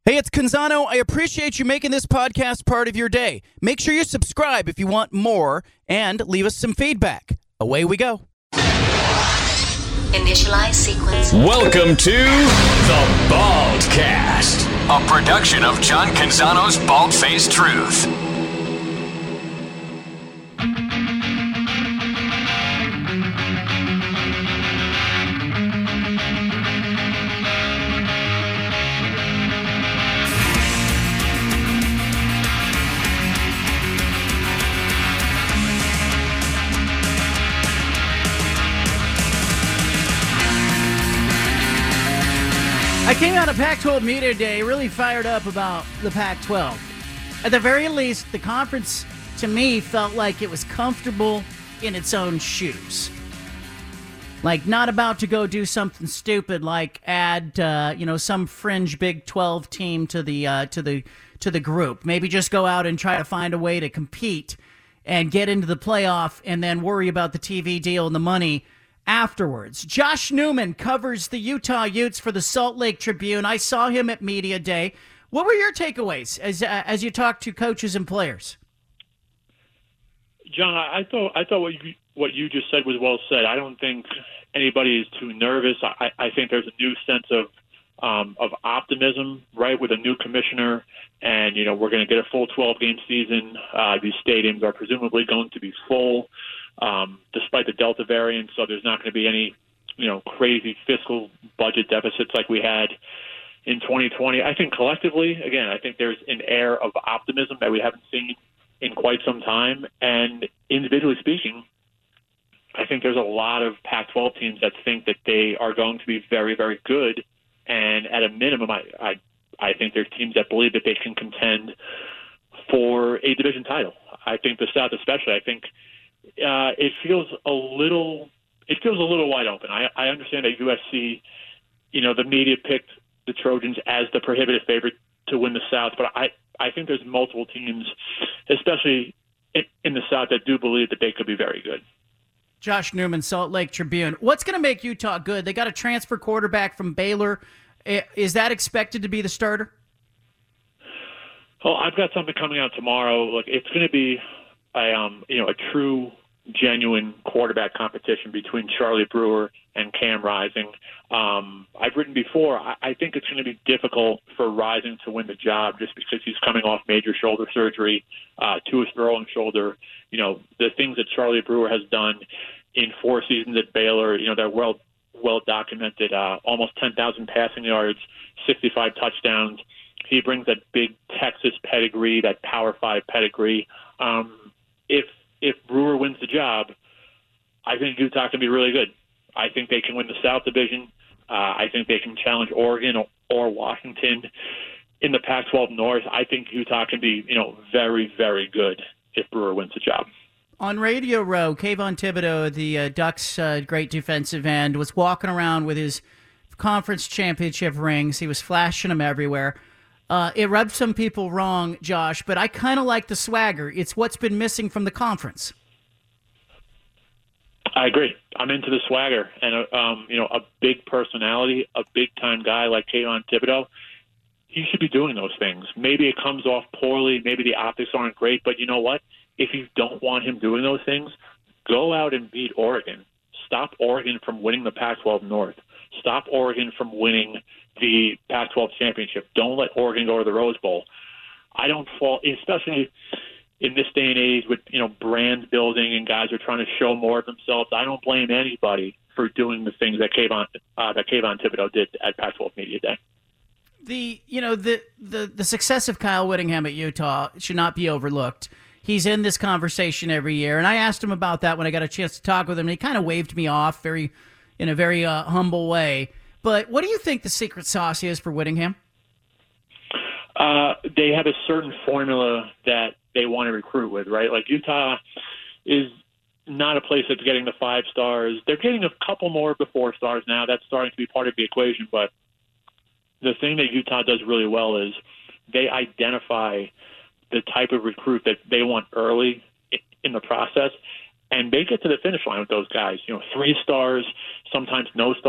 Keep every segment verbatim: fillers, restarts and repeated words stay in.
Hey, it's Canzano. I appreciate you making this podcast part of your day. Make sure you subscribe if you want more and leave us some feedback. Away we go. Initialize sequence. Welcome to The Baldcast, a production of John Canzano's Bald-Faced Truth. I came out of Pac twelve Media Day really fired up about the Pac twelve. At the very least, the conference, to me, felt like it was comfortable in its own shoes. Like, not about to go do something stupid like add, uh, you know, some fringe Big twelve team to the uh, to the to the group. Maybe just go out and try to find a way to compete and get into the playoff, and then worry about the T V deal and the money afterwards. Josh Newman covers the Utah Utes for the Salt Lake Tribune. I saw him at Media Day. What were your takeaways as uh, as you talked to coaches and players? John, I thought I thought what you what you just said was well said. I don't think anybody is too nervous. I, I think there's a new sense of um, of optimism, right, with a new commissioner, and you know we're going to get a full twelve game season. Uh, these stadiums are presumably going to be full. Um, despite the Delta variant, so there's not going to be any, you know, crazy fiscal budget deficits like we had in twenty twenty. I think collectively, again, I think there's an air of optimism that we haven't seen in quite some time. And individually speaking, I think there's a lot of Pac twelve teams that think that they are going to be very, very good. And at a minimum, I, I, I think there's teams that believe that they can contend for a division title. I think the South especially, I think Uh, it feels a little. It feels a little wide open. I, I understand that U S C, you know, the media picked the Trojans as the prohibitive favorite to win the South, but I, I think there's multiple teams, especially in, in the South, that do believe that they could be very good. Josh Newman, Salt Lake Tribune. What's going to make Utah good? They got a transfer quarterback from Baylor. Is that expected to be the starter? Well, I've got something coming out tomorrow. Look, it's going to be a um, you know a true, genuine quarterback competition between Charlie Brewer and Cam Rising. Um, I've written before, I, I think it's going to be difficult for Rising to win the job just because he's coming off major shoulder surgery uh, to his throwing shoulder. You know, the things that Charlie Brewer has done in four seasons at Baylor, you know, they're well, well documented, uh, almost ten thousand passing yards, sixty-five touchdowns. He brings that big Texas pedigree, that Power Five pedigree. Um, if If Brewer wins the job, I think Utah can be really good. I think they can win the South Division. Uh, I think they can challenge Oregon or, or Washington in the Pac twelve North. I think Utah can be, you know, very, very good if Brewer wins the job. On Radio Row, Kayvon Thibodeau, the uh, Ducks' uh, great defensive end, was walking around with his conference championship rings. He was flashing them everywhere. Uh, it rubbed some people wrong, Josh, but I kind of like the swagger. It's what's been missing from the conference. I agree. I'm into the swagger, and uh, um, you know, a big personality, a big-time guy like Kayvon Thibodeau, he should be doing those things. Maybe it comes off poorly, maybe the optics aren't great, but you know what? If you don't want him doing those things, go out and beat Oregon. Stop Oregon from winning the Pac twelve North. Stop Oregon from winning the Pac twelve championship. Don't let Oregon go to the Rose Bowl. I don't fall, especially in this day and age with, you know, brand building and guys are trying to show more of themselves. I don't blame anybody for doing the things that Kayvon uh, that Kayvon Thibodeau did at Pac twelve Media Day. The you know the, the the success of Kyle Whittingham at Utah should not be overlooked. He's in this conversation every year, and I asked him about that when I got a chance to talk with him, and he kind of waved me off very in a very uh, humble way. But what do you think the secret sauce is for Whittingham? Uh, they have a certain formula that they want to recruit with, right? Like Utah is not a place that's getting the five stars. They're getting a couple more of the four stars now. That's starting to be part of the equation. But the thing that Utah does really well is they identify the type of recruit that they want early in the process, and they get to the finish line with those guys. You know, three stars, sometimes no stars.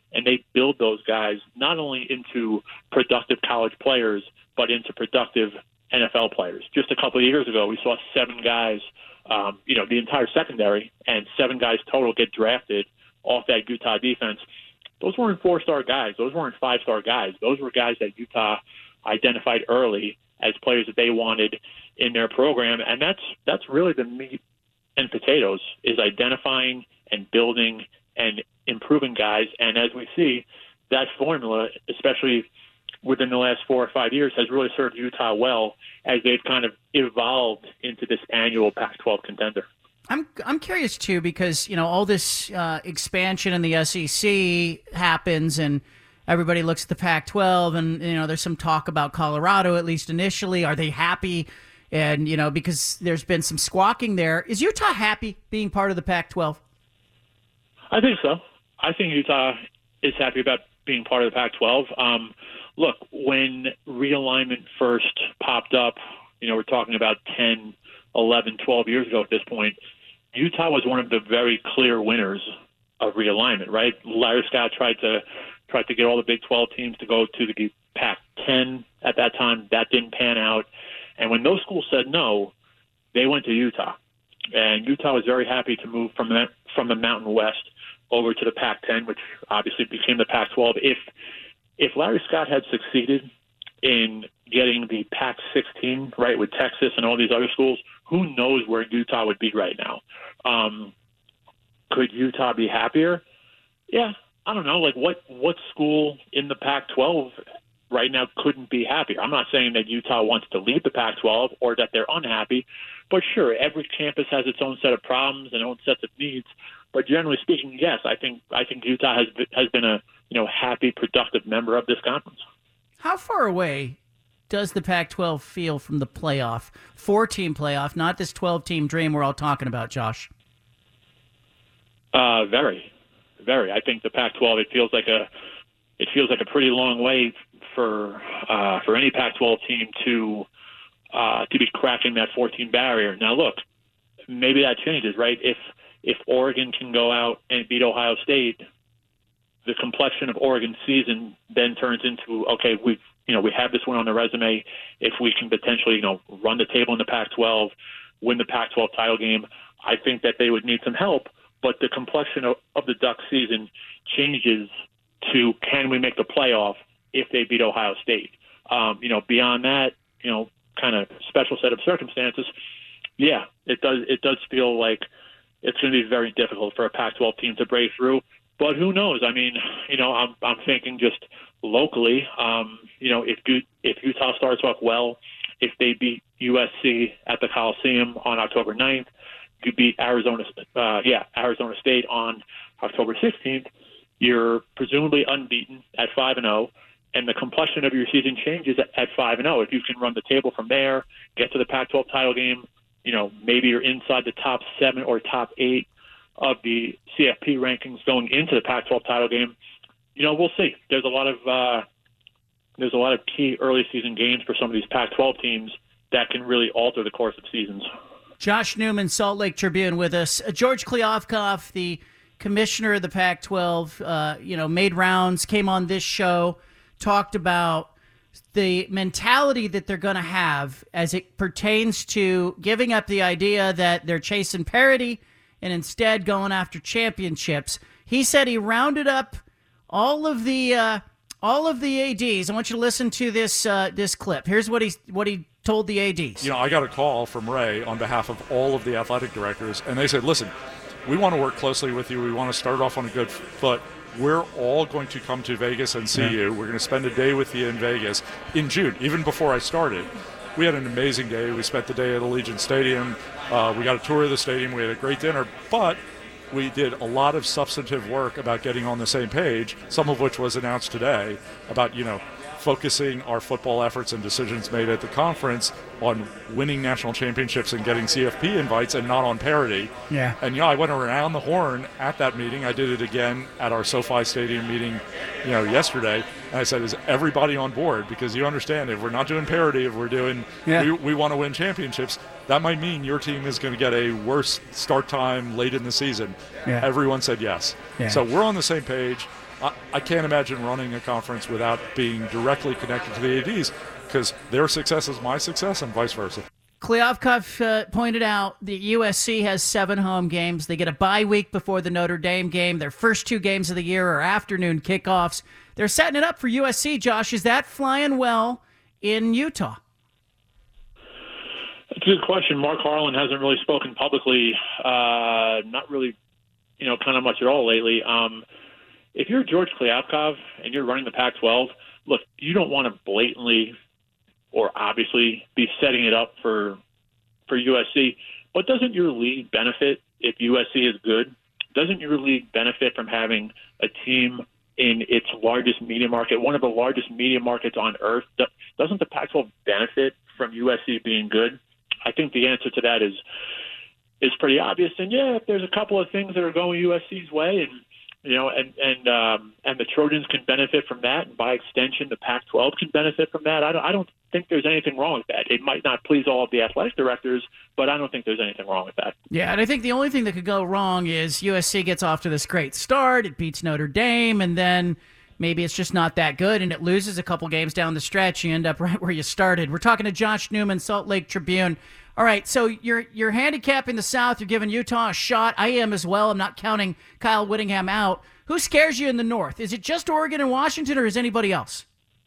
and they build those guys not only into productive college players, but into productive N F L players. Just a couple of years ago, we saw seven guys, um, you know, the entire secondary, and seven guys total get drafted off that Utah defense. Those weren't four-star guys. Those weren't five-star guys. Those were guys that Utah identified early as players that they wanted in their program, and that's that's really the meat and potatoes, is identifying and building and improving guys. And as we see, that formula, especially within the last four or five years, has really served Utah well as they've kind of evolved into this annual Pac twelve contender. I'm I'm curious too, because you know all this uh, expansion in the S E C happens, and everybody looks at the Pac twelve, and you know there's some talk about Colorado, at least initially. Are they happy? And you know because there's been some squawking there. Is Utah happy being part of the Pac twelve? I think so. I think Utah is happy about being part of the Pac twelve. Um, look, when realignment first popped up, you know we're talking about ten, eleven, twelve years ago at this point. Utah was one of the very clear winners of realignment, right? Larry Scott tried to tried to get all the Big twelve teams to go to the Pac ten at that time. That didn't pan out. And when those schools said no, they went to Utah. And Utah was very happy to move from the, from the Mountain West over to the Pac ten, which obviously became the Pac twelve. If if Larry Scott had succeeded in getting the Pac sixteen, right, with Texas and all these other schools, who knows where Utah would be right now? Um, could Utah be happier? Yeah, I don't know. Like, what, what school in the Pac twelve right now couldn't be happier? I'm not saying that Utah wants to leave the Pac twelve or that they're unhappy, but sure, every campus has its own set of problems and own sets of needs. But generally speaking, yes, I think I think Utah has has been a you know happy, productive member of this conference. How far away does the Pac twelve feel from the playoff, four-team playoff, not this twelve-team dream we're all talking about, Josh? Uh, very, very. I think the Pac twelve, it feels like a it feels like a pretty long way for uh, for any Pac twelve team to uh, to be cracking that four-team barrier. Now, look, maybe that changes, right? If if Oregon can go out and beat Ohio State, the complexion of Oregon's season then turns into, okay, we you know we have this one on the resume. If we can potentially you know run the table in the Pac twelve, win the Pac twelve title game, I think that they would need some help. But the complexion of, of the Ducks season changes to, can we make the playoff if they beat Ohio State? Um, you know, beyond that, you know, kind of special set of circumstances. Yeah, it does. It does feel like it's going to be very difficult for a Pac twelve team to break through. But who knows? I mean, you know, I'm I'm thinking just locally. Um, you know, if if Utah starts off well, if they beat U S C at the Coliseum on October ninth, you beat Arizona, uh, yeah, Arizona State on October sixteenth. You're presumably unbeaten at five and zero, and the complexion of your season changes at, at five and zero. If you can run the table from there, get to the Pac twelve title game, you know, maybe you're inside the top seven or top eight of the C F P rankings going into the Pac twelve title game. You know, we'll see. There's a lot of uh, there's a lot of key early season games for some of these Pac twelve teams that can really alter the course of seasons. Josh Newman, Salt Lake Tribune, with us. Uh, George Kliavkoff, the commissioner of the Pac twelve, uh, you know, made rounds, came on this show, talked about the mentality that they're going to have as it pertains to giving up the idea that they're chasing parity and instead going after championships. He said he rounded up all of the uh, all of the A Ds. I want you to listen to this uh, this clip. Here's what he what he told the A Ds. You know, I got a call from Ray on behalf of all of the athletic directors, and they said, listen, we want to work closely with you. We want to start off on a good foot. We're all going to come to Vegas and see yeah. you. We're going to spend a day with you in Vegas in June, even before I started. We had an amazing day. We spent the day at Allegiant Stadium. Uh, we got a tour of the stadium. We had a great dinner. But we did a lot of substantive work about getting on the same page, some of which was announced today, about, you know, focusing our football efforts and decisions made at the conference on winning national championships and getting C F P invites and not on parity. Yeah. And, you know, I went around the horn at that meeting. I did it again at our SoFi Stadium meeting, you know, yesterday. And I said, is everybody on board? Because you understand, if we're not doing parity, if we're doing, yeah. we, we want to win championships, that might mean your team is going to get a worse start time late in the season. Yeah. Everyone said yes. Yeah. So we're on the same page. I, I can't imagine running a conference without being directly connected to the A Ds, because their success is my success and vice versa. Kliavkoff uh, pointed out that U S C has seven home games. They get a bye week before the Notre Dame game. Their first two games of the year are afternoon kickoffs. They're setting it up for U S C, Josh. Is that flying well in Utah? That's a good question. Mark Harlan hasn't really spoken publicly, uh, not really, you know, kind of much at all lately. Um, if you're George Kliavkoff and you're running the Pac twelve, look, you don't want to blatantly or obviously be setting it up for for U S C. But doesn't your league benefit if U S C is good? Doesn't your league benefit from having a team in its largest media market, one of the largest media markets on earth? Doesn't the Pac twelve benefit from U S C being good? I think the answer to that is is pretty obvious. And yeah, if there's a couple of things that are going U S C's way, and you know, and and um, and the Trojans can benefit from that, and by extension, the Pac twelve can benefit from that. I don't, I don't think there's anything wrong with that. It might not please all of the athletic directors, but I don't think there's anything wrong with that. Yeah, and I think the only thing that could go wrong is U S C gets off to this great start, it beats Notre Dame, and then maybe it's just not that good, and it loses a couple games down the stretch. You end up right where you started. We're talking to Josh Newman, Salt Lake Tribune. All right, so you're you're handicapping the South. You're giving Utah a shot. I am as well. I'm not counting Kyle Whittingham out. Who scares you in the North? Is it just Oregon and Washington, or is anybody else?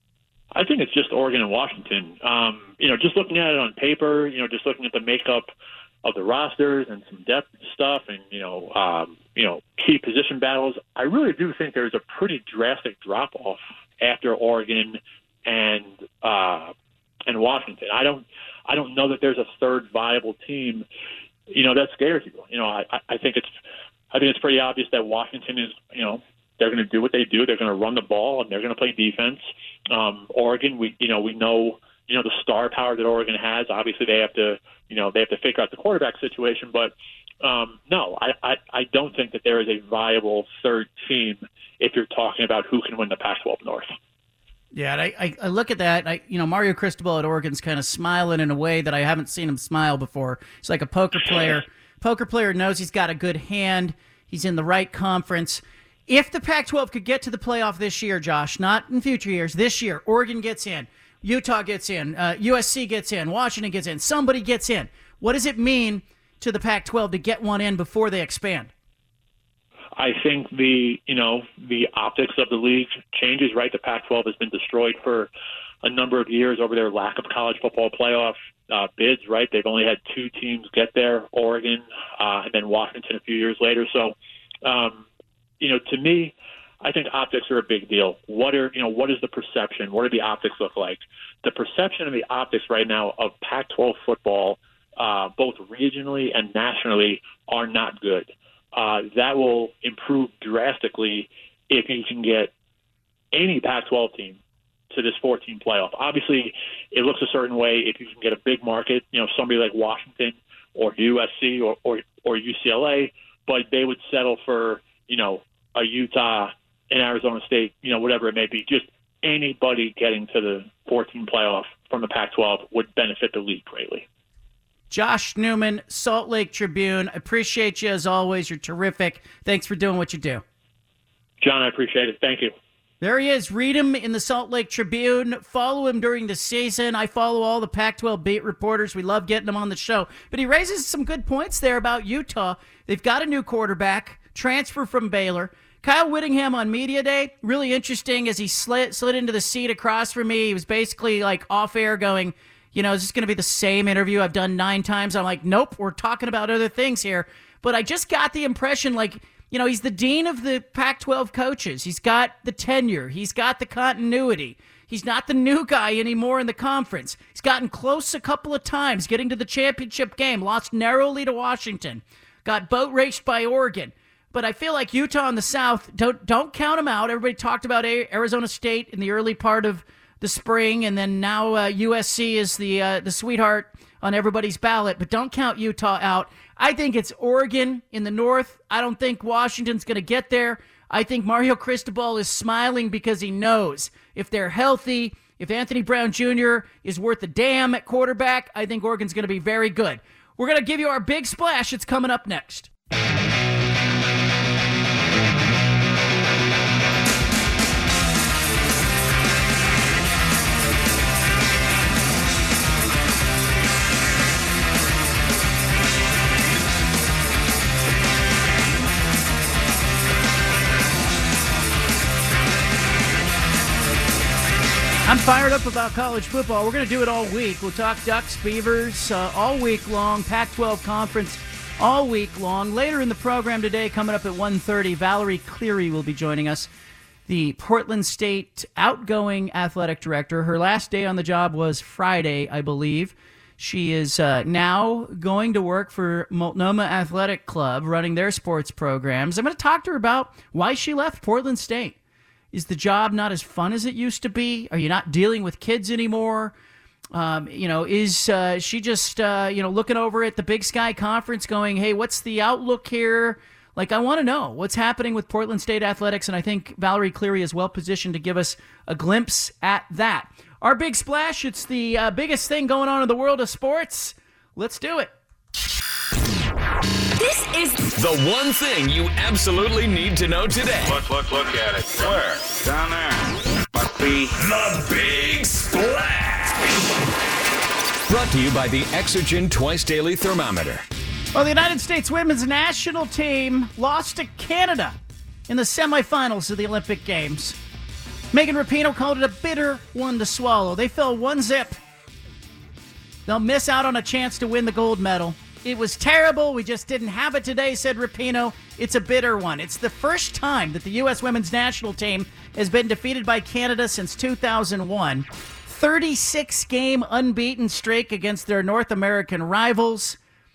I think it's just Oregon and Washington. Um, you know, just looking at it on paper, you know, just looking at the makeup of the rosters and some depth stuff, and you know, um, you know, key position battles. I really do think there's a pretty drastic drop off after Oregon and uh, and Washington. I don't, I don't know that there's a third viable team, you know, that scares you. You know, I, I think it's, I think it's pretty obvious that Washington is, you know, they're going to do what they do. They're going to run the ball and they're going to play defense. Um, Oregon, we, you know, we know, you know, the star power that Oregon has. Obviously, they have to, you know, they have to figure out the quarterback situation. But um, no, I, I, I don't think that there is a viable third team if you're talking about who can win the Pac twelve North. Yeah, and I, I, I look at that. I, you know, Mario Cristobal at Oregon's kind of smiling in a way that I haven't seen him smile before. He's like a poker player. Poker player knows he's got a good hand. He's in the right conference. If the Pac twelve could get to the playoff this year, Josh, not in future years, this year, Oregon gets in, Utah gets in, uh, U S C gets in, Washington gets in, somebody gets in. What does it mean to the Pac twelve to get one in before they expand? I think the, you know, the optics of the league changes, right? The Pac twelve has been destroyed for a number of years over their lack of college football playoff uh, bids, right? They've only had two teams get there, Oregon uh, and then Washington a few years later. So, um, you know, to me, I think optics are a big deal. What are, you know, what is the perception? What do the optics look like? The perception and the optics right now of Pac twelve football, uh, both regionally and nationally, are not good. Uh, that will improve drastically if you can get any Pac twelve team to this four-team playoff. Obviously, it looks a certain way if you can get a big market, you know, somebody like Washington or U S C or, or, or U C L A, but they would settle for, you know, a Utah and Arizona State, you know, whatever it may be. Just anybody getting to the four-team playoff from the Pac twelve would benefit the league greatly. Josh Newman, Salt Lake Tribune. Appreciate you as always. You're terrific. Thanks for doing what you do. John, I appreciate it. Thank you. There he is. Read him in the Salt Lake Tribune. Follow him during the season. I follow all the Pac twelve beat reporters. We love getting them on the show. But he raises some good points there about Utah. They've got a new quarterback, transfer from Baylor. Kyle Whittingham on Media Day, really interesting as he slid, slid into the seat across from me. He was basically like off air going, you know, is this going to be the same interview I've done nine times? I'm like, nope, we're talking about other things here. But I just got the impression like, you know, he's the dean of the Pac twelve coaches. He's got the tenure. He's got the continuity. He's not the new guy anymore in the conference. He's gotten close a couple of times, getting to the championship game, lost narrowly to Washington, got boat raced by Oregon. But I feel like Utah in the South, don't don't count them out. Everybody talked about Arizona State in the early part of the spring, and then now uh, U S C is the uh, the sweetheart on everybody's ballot. But don't count Utah out. I think it's Oregon in the North. I don't think Washington's going to get there. I think Mario Cristobal is smiling because he knows if they're healthy, if Anthony Brown Junior is worth a damn at quarterback, I think Oregon's going to be very good. We're going to give you our big splash. It's coming up next. Fired up about college football. We're going to do it all week. We'll talk Ducks, Beavers uh, all week long. Pac twelve Conference all week long. Later in the program today, coming up at one thirty, Valerie Cleary will be joining us, the Portland State outgoing athletic director. Her last day on the job was Friday, I believe. She is uh, now going to work for Multnomah Athletic Club, running their sports programs. I'm going to talk to her about why she left Portland State. Is the job not as fun as it used to be? Are you not dealing with kids anymore? Um, you know, is uh, she just, uh, you know, looking over at the Big Sky Conference going, hey, what's the outlook here? Like, I want to know what's happening with Portland State athletics, and I think Valerie Cleary is well positioned to give us a glimpse at that. Our big splash, it's the uh, biggest thing going on in the world of sports. Let's do it. This is the one thing you absolutely need to know today. Look, look, look at it. Where? Down there. Must be the Big Splash. Brought to you by the Exergen Twice Daily Thermometer. Well, the United States women's national team lost to Canada in the semifinals of the Olympic Games. Megan Rapinoe called it a bitter one to swallow. They fell one zip. They'll miss out on a chance to win the gold medal. It was terrible. We just didn't have it today, said Rapinoe. It's a bitter one. It's the first time that the U S women's national team has been defeated by Canada since two thousand one. thirty-six game unbeaten streak against their North American rivals.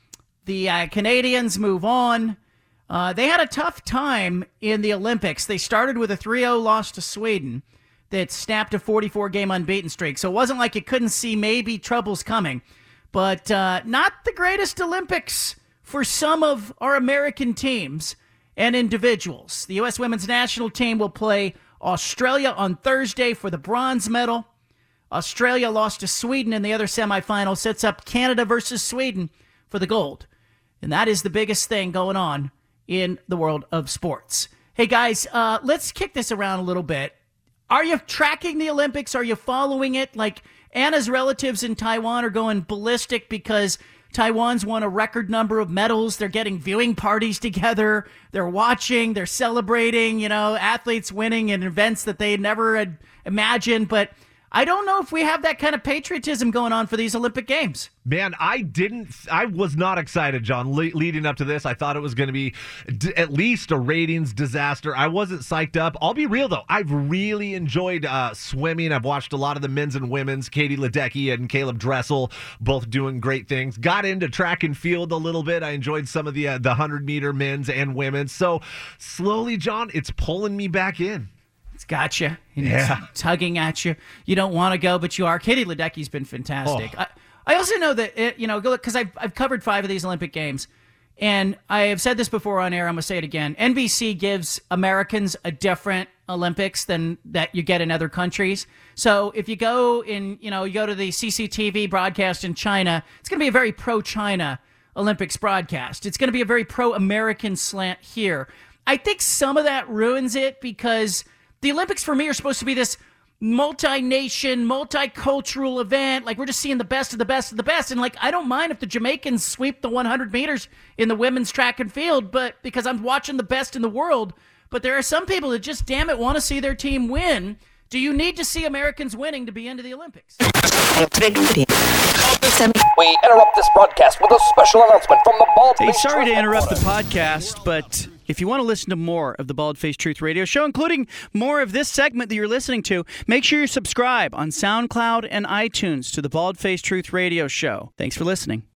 The uh, Canadians move on. Uh, they had a tough time in the Olympics. They started with a three oh loss to Sweden that snapped a forty-four game unbeaten streak. So it wasn't like you couldn't see maybe troubles coming. But uh, not the greatest Olympics for some of our American teams and individuals. The U S women's national team will play Australia on Thursday for the bronze medal. Australia lost to Sweden in the other semifinal, sets up Canada versus Sweden for the gold. And that is the biggest thing going on in the world of sports. Hey, guys, uh, let's kick this around a little bit. Are you tracking the Olympics? Are you following it? Like, Anna's relatives in Taiwan are going ballistic because Taiwan's won a record number of medals. They're getting viewing parties together. They're watching. They're celebrating, you know, athletes winning in events that they never had imagined. But I don't know if we have that kind of patriotism going on for these Olympic Games. Man, I didn't, I was not excited, John, le- leading up to this. I thought it was going to be d- at least a ratings disaster. I wasn't psyched up. I'll be real, though. I've really enjoyed uh, swimming. I've watched a lot of the men's and women's. Katie Ledecky and Caleb Dressel both doing great things. Got into track and field a little bit. I enjoyed some of the uh, the one hundred meter men's and women's. So slowly, John, it's pulling me back in. It's got you. Yeah. It's tugging at you. You don't want to go, but you are. Katie Ledecky's been fantastic. Oh. I, I also know that, it, you know, because I've, I've covered five of these Olympic Games, and I have said this before on air, I'm going to say it again. N B C gives Americans a different Olympics than that you get in other countries. So if you go in, you know, you go to the C C T V broadcast in China, it's going to be a very pro-China Olympics broadcast. It's going to be a very pro-American slant here. I think some of that ruins it because the Olympics for me are supposed to be this multi-nation, multicultural event. Like, we're just seeing the best of the best of the best. And, like, I don't mind if the Jamaicans sweep the one hundred meters in the women's track and field, but because I'm watching the best in the world. But there are some people that just, damn it, want to see their team win. Do you need to see Americans winning to be into the Olympics? We interrupt this broadcast with a special announcement from the Bald Hey, Face sorry to Truth interrupt the Reporter. podcast, but if you want to listen to more of the Bald Face Truth Radio Show, including more of this segment that you're listening to, make sure you subscribe on SoundCloud and iTunes to the Bald Face Truth Radio Show. Thanks for listening.